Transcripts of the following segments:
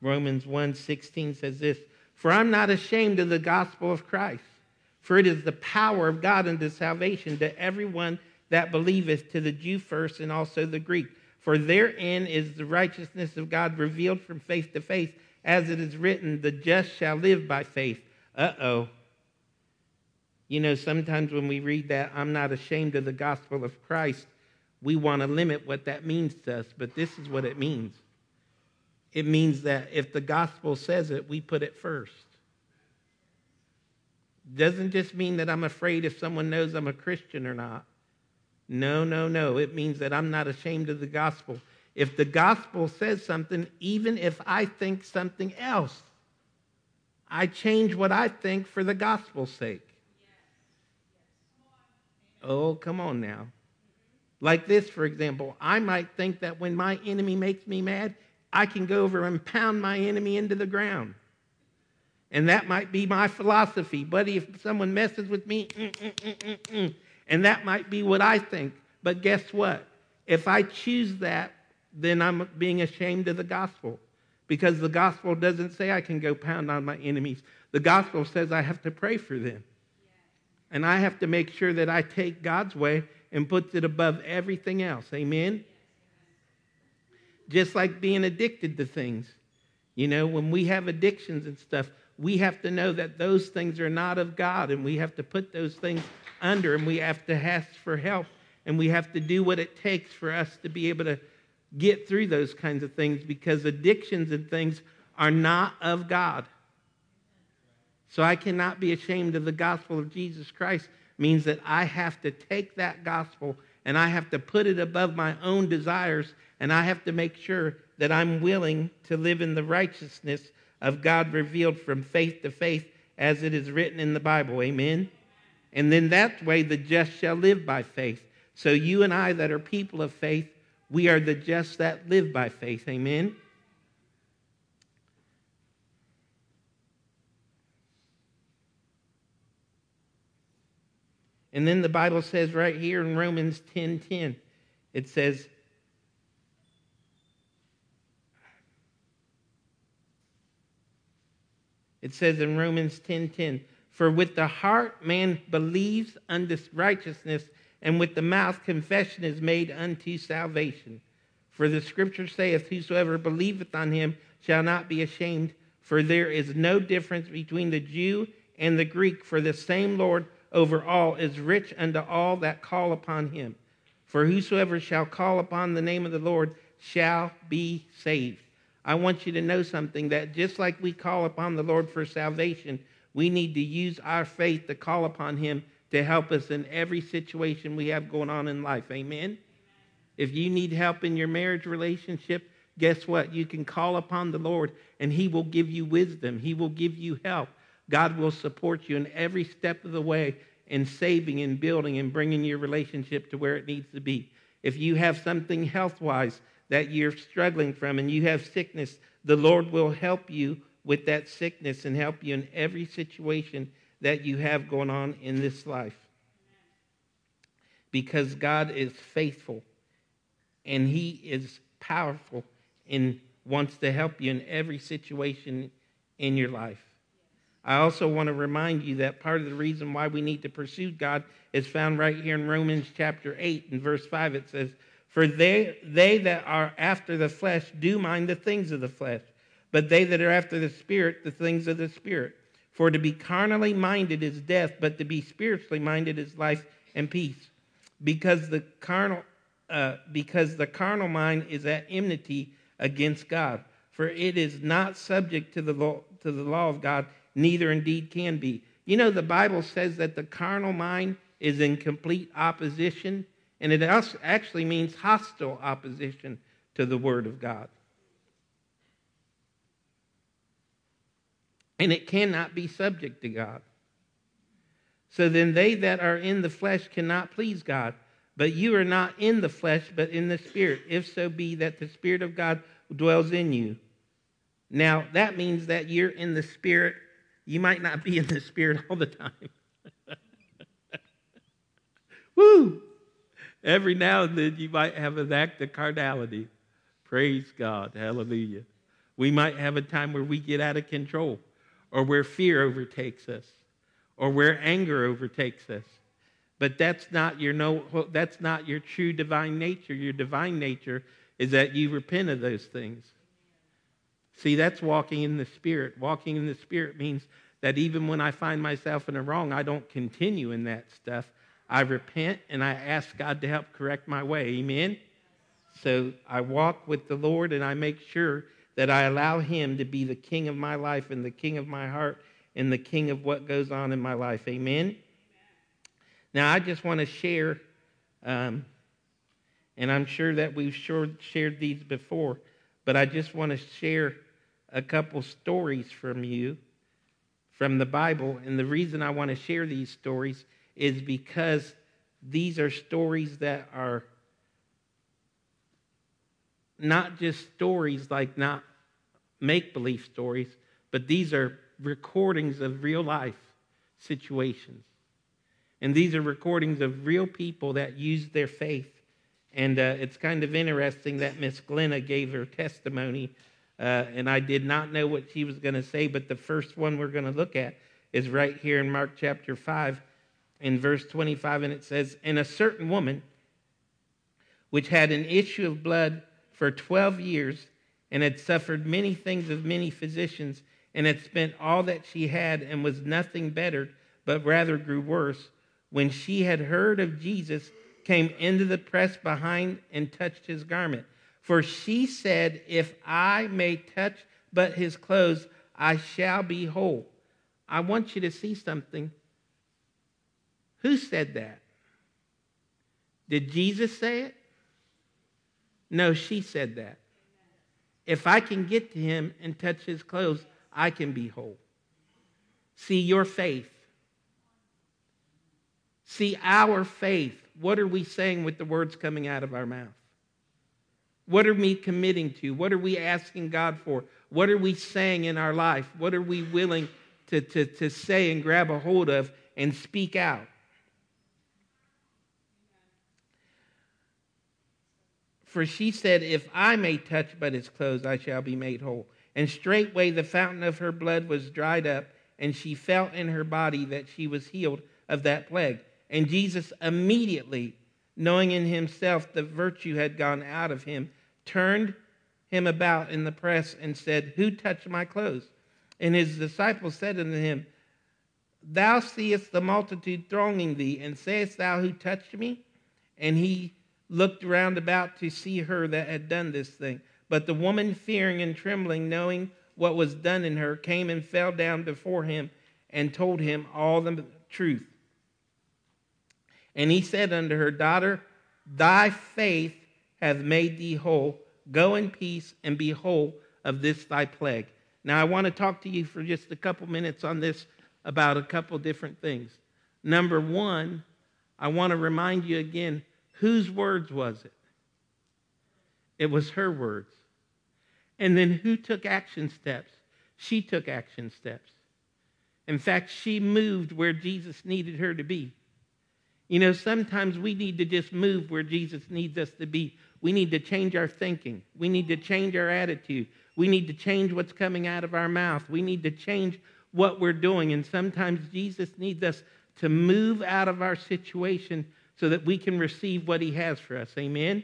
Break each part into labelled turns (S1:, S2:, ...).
S1: Romans 1:16 says this, "For I'm not ashamed of the gospel of Christ, for it is the power of God unto salvation to everyone that believeth, to the Jew first and also the Greek. For therein is the righteousness of God revealed from faith to faith, as it is written, the just shall live by faith." Uh-oh. You know, sometimes when we read that, "I'm not ashamed of the gospel of Christ," we want to limit what that means to us, but this is what it means. It means that if the gospel says it, we put it first. Doesn't just mean that I'm afraid if someone knows I'm a Christian or not. No. It means that I'm not ashamed of the gospel. If the gospel says something, even if I think something else, I change what I think for the gospel's sake. Oh, come on now. Like this, for example, I might think that when my enemy makes me mad, I can go over and pound my enemy into the ground. And that might be my philosophy. Buddy, if someone messes with me, and that might be what I think. But guess what? If I choose that, then I'm being ashamed of the gospel. Because the gospel doesn't say I can go pound on my enemies. The gospel says I have to pray for them. And I have to make sure that I take God's way and put it above everything else. Amen? Just like being addicted to things. You know, when we have addictions and stuff, we have to know that those things are not of God, and we have to put those things under, and we have to ask for help, and we have to do what it takes for us to be able to get through those kinds of things, because addictions and things are not of God. So I cannot be ashamed of the gospel of Jesus Christ. It means that I have to take that gospel and I have to put it above my own desires, and I have to make sure that I'm willing to live in the righteousness of God revealed from faith to faith, as it is written in the Bible. Amen? And then that way the just shall live by faith. So you and I that are people of faith, we are the just that live by faith. Amen? And then the Bible says right here in Romans 10:10, it says, in Romans 10:10, "For with the heart man believes unto righteousness, and with the mouth confession is made unto salvation. For the scripture saith, whosoever believeth on him shall not be ashamed. For there is no difference between the Jew and the Greek, for the same Lord over all is rich unto all that call upon him. For whosoever shall call upon the name of the Lord shall be saved." I want you to know something, that just like we call upon the Lord for salvation, we need to use our faith to call upon him to help us in every situation we have going on in life. Amen? If you need help in your marriage relationship, guess what? You can call upon the Lord and he will give you wisdom. He will give you help. God will support you in every step of the way in saving and building and bringing your relationship to where it needs to be. If you have something health-wise that you're struggling from and you have sickness, the Lord will help you with that sickness and help you in every situation that you have going on in this life. Because God is faithful and he is powerful and wants to help you in every situation in your life. I also want to remind you that part of the reason why we need to pursue God is found right here in Romans chapter 8 and verse 5. It says, "For they that are after the flesh do mind the things of the flesh, but they that are after the Spirit, the things of the Spirit. For to be carnally minded is death, but to be spiritually minded is life and peace. Because the carnal mind is at enmity against God. For it is not subject to the law of God, neither indeed can be." You know, the Bible says that the carnal mind is in complete opposition, and it actually means hostile opposition to the Word of God. And it cannot be subject to God. So then they that are in the flesh cannot please God. But you are not in the flesh, but in the Spirit, if so be that the Spirit of God dwells in you. Now, that means that you're in the Spirit. You might not be in the Spirit all the time. Woo! Every now and then you might have an act of carnality. Praise God. Hallelujah. We might have a time where we get out of control, or where fear overtakes us, or where anger overtakes us. But that's not your true divine nature. Your divine nature is that you repent of those things. See, that's walking in the Spirit. Walking in the Spirit means that even when I find myself in a wrong, I don't continue in that stuff. I repent and I ask God to help correct my way. Amen? So I walk with the Lord and I make sure that I allow Him to be the king of my life and the king of my heart and the king of what goes on in my life. Amen? Now, I just want to share, and I'm sure that we've shared these before, but I just want to share a couple stories from the Bible. And the reason I want to share these stories is because these are stories that are not just stories, like not make-believe stories, but these are recordings of real life situations. And these are recordings of real people that used their faith. And it's kind of interesting that Miss Glenna gave her testimony, and I did not know what she was going to say, but the first one we're going to look at is right here in Mark chapter 5 in verse 25, and it says, "And a certain woman, which had an issue of blood for 12 years, and had suffered many things of many physicians, and had spent all that she had, and was nothing bettered, but rather grew worse, when she had heard of Jesus, came into the press behind and touched his garment. For she said, if I may touch but his clothes, I shall be whole." I want you to see something. Who said that? Did Jesus say it? No, she said that. If I can get to him and touch his clothes, I can be whole. See, your faith. See, our faith. What are we saying with the words coming out of our mouth? What are we committing to? What are we asking God for? What are we saying in our life? What are we willing to say and grab a hold of and speak out? For she said, if I may touch but his clothes, I shall be made whole. And straightway the fountain of her blood was dried up, and she felt in her body that she was healed of that plague. And Jesus immediately, knowing in himself that virtue had gone out of him, turned him about in the press and said, who touched my clothes? And his disciples said unto him, thou seest the multitude thronging thee, and sayest thou, who touched me? And he looked round about to see her that had done this thing. But the woman, fearing and trembling, knowing what was done in her, came and fell down before him and told him all the truth. And he said unto her, daughter, thy faith hath made thee whole. Go in peace and be whole of this thy plague. Now I want to talk to you for just a couple minutes on this about a couple different things. Number one, I want to remind you again, whose words was it? It was her words. And then who took action steps? She took action steps. In fact, she moved where Jesus needed her to be. You know, sometimes we need to just move where Jesus needs us to be. We need to change our thinking. We need to change our attitude. We need to change what's coming out of our mouth. We need to change what we're doing. And sometimes Jesus needs us to move out of our situation so that we can receive what he has for us. Amen?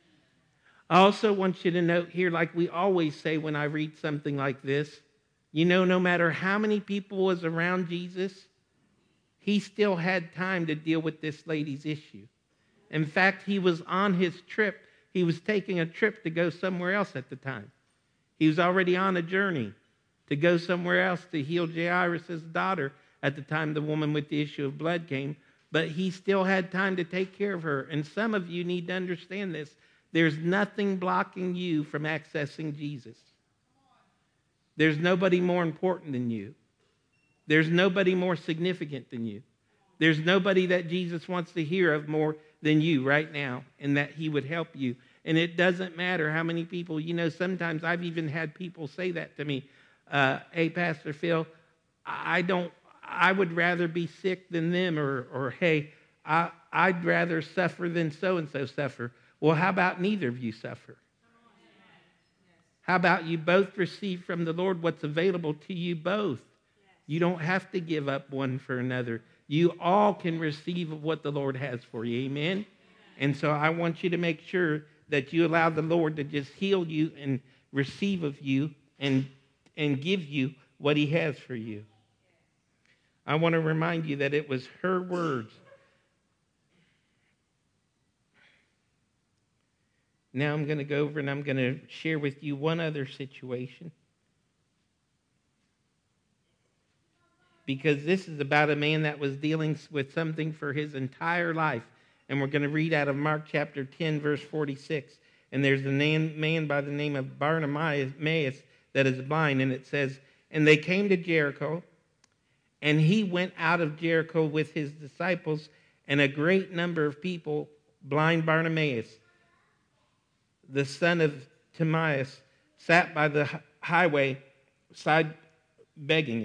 S1: I also want you to note here, like we always say when I read something like this, you know, no matter how many people was around Jesus, he still had time to deal with this lady's issue. In fact, he was on his trip. He was taking a trip to go somewhere else at the time. He was already on a journey to go somewhere else to heal Jairus' daughter at the time the woman with the issue of blood came. But he still had time to take care of her. And some of you need to understand this. There's nothing blocking you from accessing Jesus. There's nobody more important than you. There's nobody more significant than you. There's nobody that Jesus wants to hear of more than you right now, and that he would help you. And it doesn't matter how many people, you know, sometimes I've even had people say that to me. Hey, Pastor Phil, I would rather be sick than them, or hey, I'd rather suffer than so-and-so suffer. Well, how about neither of you suffer? How about you both receive from the Lord what's available to you both? You don't have to give up one for another. You all can receive of what the Lord has for you. Amen? And so I want you to make sure that you allow the Lord to just heal you and receive of you and give you what he has for you. I want to remind you that it was her words. Now I'm going to go over and I'm going to share with you one other situation. Because this is about a man that was dealing with something for his entire life. And we're going to read out of Mark chapter 10, verse 46. And there's a man by the name of Bartimaeus that is blind. And it says, and they came to Jericho, and he went out of Jericho with his disciples and a great number of people. Blind Bartimaeus, the son of Timaeus, sat by the highway side begging.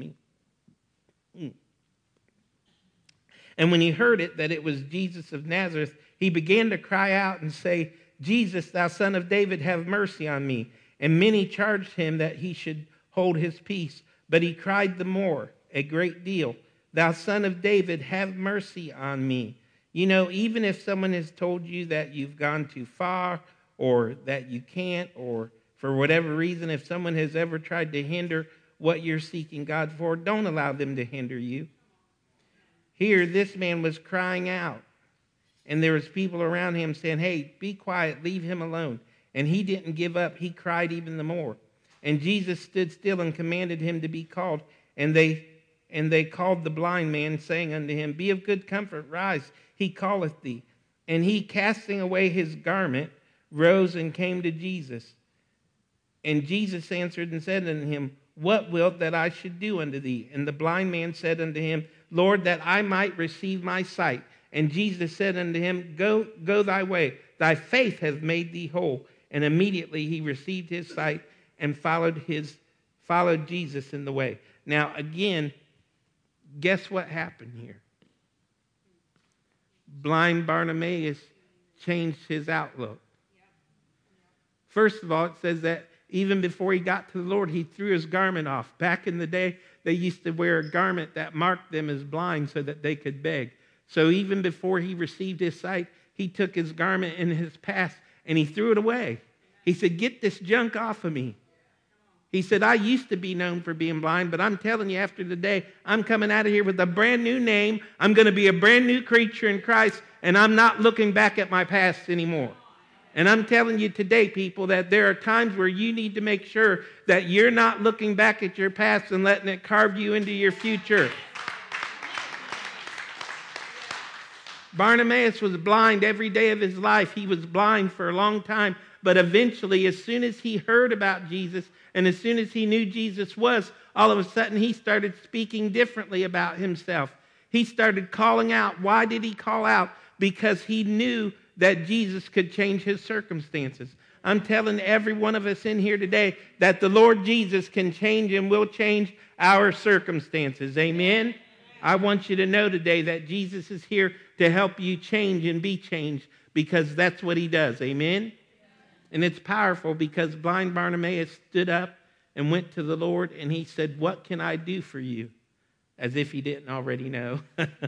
S1: And when he heard it, that it was Jesus of Nazareth, he began to cry out and say, Jesus, thou son of David, have mercy on me. And many charged him that he should hold his peace. But he cried the more, a great deal, thou son of David, have mercy on me. You know, even if someone has told you that you've gone too far or that you can't, or for whatever reason, if someone has ever tried to hinder what you're seeking God for, don't allow them to hinder you. Here, this man was crying out, and there was people around him saying, hey, be quiet, leave him alone. And he didn't give up. He cried even the more. And Jesus stood still and commanded him to be called. And they called the blind man, saying unto him, be of good comfort, rise, he calleth thee. And he, casting away his garment, rose and came to Jesus. And Jesus answered and said unto him, what wilt that I should do unto thee? And the blind man said unto him, Lord, that I might receive my sight. And Jesus said unto him, Go thy way, thy faith hath made thee whole. And immediately he received his sight and followed Jesus in the way. Now again, guess what happened here? Blind Bartimaeus changed his outlook. First of all, it says that even before he got to the Lord, he threw his garment off. Back in the day, they used to wear a garment that marked them as blind so that they could beg. So even before he received his sight, he took his garment in his past and he threw it away. He said, get this junk off of me. He said, I used to be known for being blind, but I'm telling you, after today, I'm coming out of here with a brand new name. I'm going to be a brand new creature in Christ, and I'm not looking back at my past anymore. And I'm telling you today, people, that there are times where you need to make sure that you're not looking back at your past and letting it carve you into your future. Bartimaeus was blind every day of his life. He was blind for a long time. But eventually, as soon as he heard about Jesus and as soon as he knew Jesus was, all of a sudden he started speaking differently about himself. He started calling out. Why did he call out? Because he knew that Jesus could change his circumstances. I'm telling every one of us in here today that the Lord Jesus can change and will change our circumstances. Amen? I want you to know today that Jesus is here to help you change and be changed, because that's what he does. Amen? And it's powerful, because blind Bartimaeus stood up and went to the Lord and he said, what can I do for you? As if he didn't already know.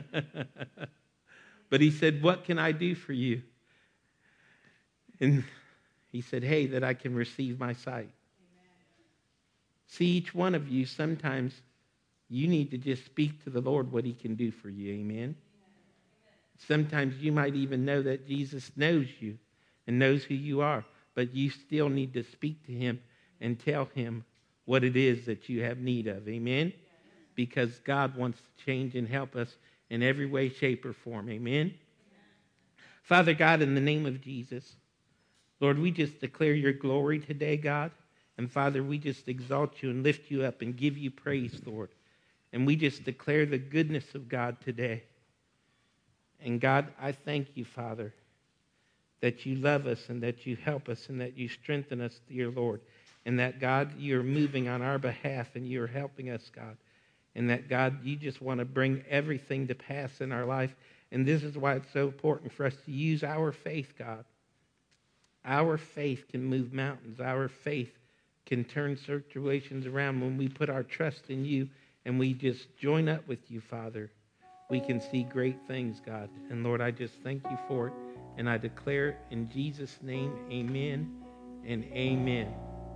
S1: But he said, what can I do for you? And he said, hey, that I can receive my sight. Amen. See, each one of you, sometimes you need to just speak to the Lord what he can do for you. Amen? Amen. Sometimes you might even know that Jesus knows you and knows who you are, but you still need to speak to him and tell him what it is that you have need of. Amen? Because God wants to change and help us in every way, shape, or form. Amen? Father God, in the name of Jesus, Lord, we just declare your glory today, God. And Father, we just exalt you and lift you up and give you praise, Lord. And we just declare the goodness of God today. And God, I thank you, Father, that you love us and that you help us and that you strengthen us, dear Lord. And that, God, you're moving on our behalf and you're helping us, God. And that, God, you just want to bring everything to pass in our life. And this is why it's so important for us to use our faith, God. Our faith can move mountains. Our faith can turn situations around when we put our trust in you and we just join up with you, Father. We can see great things, God. And Lord, I just thank you for it. And I declare in Jesus' name, amen and amen.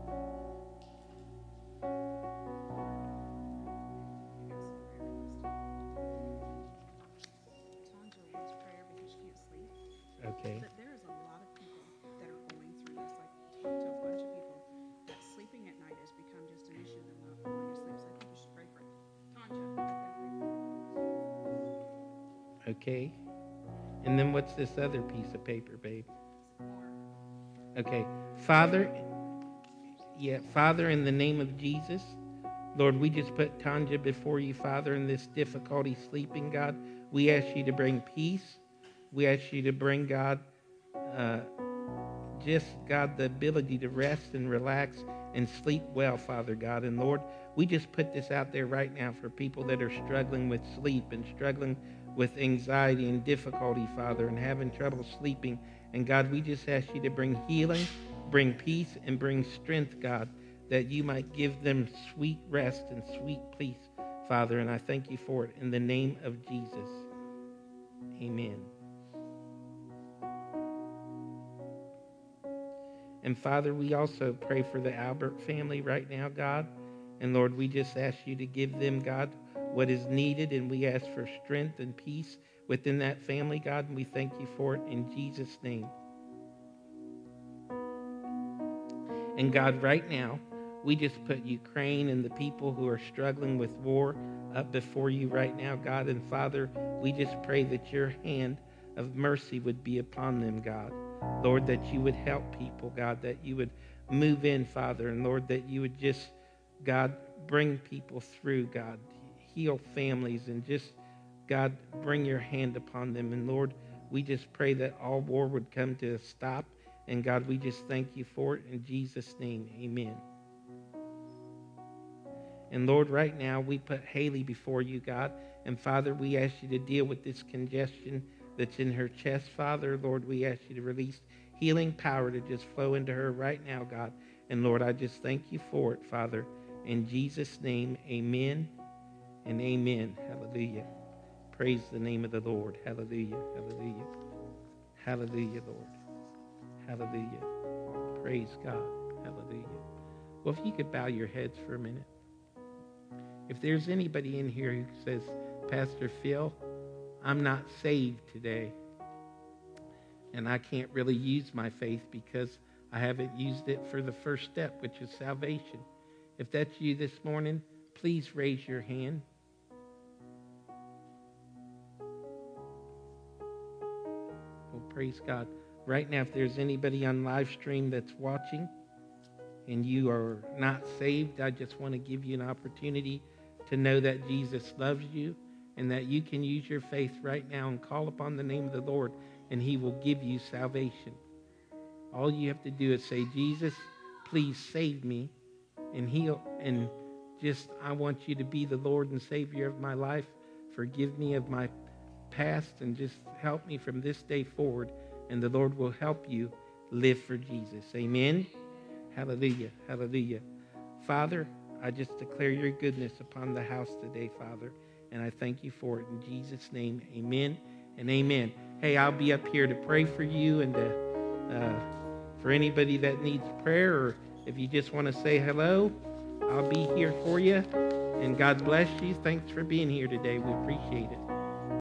S1: Okay.
S2: But there is a lot of people that are going through this. Like, talked to a bunch of people that sleeping at night has become just an issue. They're not falling asleep. So I think you should pray for Tanja.
S1: Okay. And then what's this other piece of paper, babe? Okay. Father, Father, in the name of Jesus, Lord, we just put Tanja before you, Father, in this difficulty sleeping, God. We ask you to bring peace. We ask you to bring, God, God, the ability to rest and relax and sleep well, Father God. And Lord, we just put this out there right now for people that are struggling with sleep and struggling with anxiety and difficulty, Father, and having trouble sleeping. And God, we just ask you to bring healing, bring peace, and bring strength, God, that you might give them sweet rest and sweet peace, Father. And I thank you for it in the name of Jesus. Amen. And Father, we also pray for the Albert family right now, God. And Lord, we just ask you to give them, God, what is needed. And we ask for strength and peace within that family, God. And we thank you for it in Jesus' name. And God, right now, we just put Ukraine and the people who are struggling with war up before you right now, God. And Father, we just pray that your hand of mercy would be upon them, God. Lord, that you would help people, God, that you would move in, Father, and Lord, that you would just, God, bring people through, God, heal families, and just, God, bring your hand upon them. And Lord, we just pray that all war would come to a stop. And God, we just thank you for it in Jesus' name. Amen. And Lord, right now, we put Haley before you, God. And Father, we ask you to deal with this congestion that's in her chest, Father. Lord, we ask you to release healing power to just flow into her right now, God. And Lord, I just thank you for it, Father. In Jesus' name, amen and amen. Hallelujah. Praise the name of the Lord. Hallelujah. Hallelujah. Hallelujah, Lord. Hallelujah. Praise God. Hallelujah. Well, if you could bow your heads for a minute. If there's anybody in here who says, Pastor Phil, I'm not saved today, and I can't really use my faith because I haven't used it for the first step, which is salvation. If that's you this morning, please raise your hand. Well, praise God. Right now, if there's anybody on live stream that's watching and you are not saved, I just want to give you an opportunity to know that Jesus loves you and that you can use your faith right now and call upon the name of the Lord, and he will give you salvation. All you have to do is say, Jesus, please save me, and I want you to be the Lord and Savior of my life. Forgive me of my past and just help me from this day forward, and the Lord will help you live for Jesus. Amen. Hallelujah. Hallelujah. Father, I just declare your goodness upon the house today, Father, and I thank you for it in Jesus' name. Amen and amen. Hey, I'll be up here to pray for you and for anybody that needs prayer, or if you just want to say hello, I'll be here for you. And God bless you. Thanks for being here today. We appreciate it.